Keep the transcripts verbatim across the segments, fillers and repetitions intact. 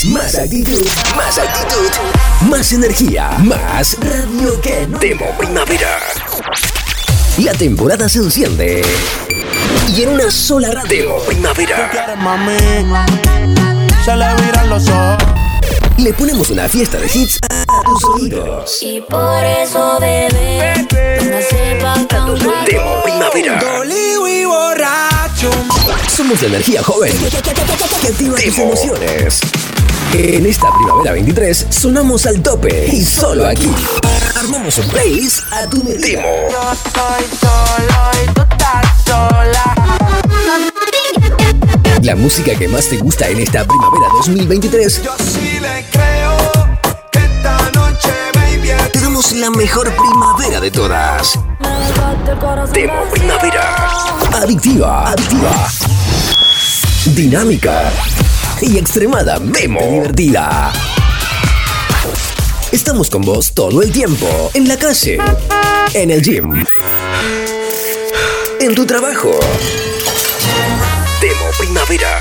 más, más actitud, más actitud, más energía, más radio que no. Demo Primavera. La temporada se enciende y en una sola radio. Demo Primavera. Se le viran los ojos. Le ponemos una fiesta de hits a tus oídos. Y por eso, bebé, póngase pa' acá un rato. Demo Primavera. Dolido y borracho. Somos la energía joven que activa tus emociones. En esta Primavera veintitrés sonamos al tope y solo aquí armamos un playlist a tu medida. Demo. Yo estoy solo y tú estás sola. La música que más te gusta en esta Primavera dos mil veintitrés. Yo sí le creo que esta noche, baby. Te damos la mejor primavera de todas. Demo Primavera. Adictiva, adictiva, dinámica y extremadamente divertida. Estamos con vos todo el tiempo, en la calle, en el gym, en tu trabajo. Demo Primavera.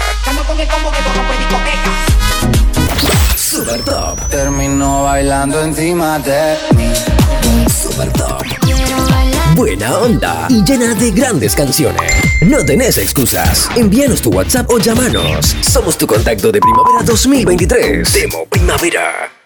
Super Top. Termino bailando encima de mí. Super Top. Buena onda y llena de grandes canciones. No tenés excusas. Envíanos tu WhatsApp o llámanos. Somos tu contacto de Primavera dos mil veintitrés. Demo Primavera.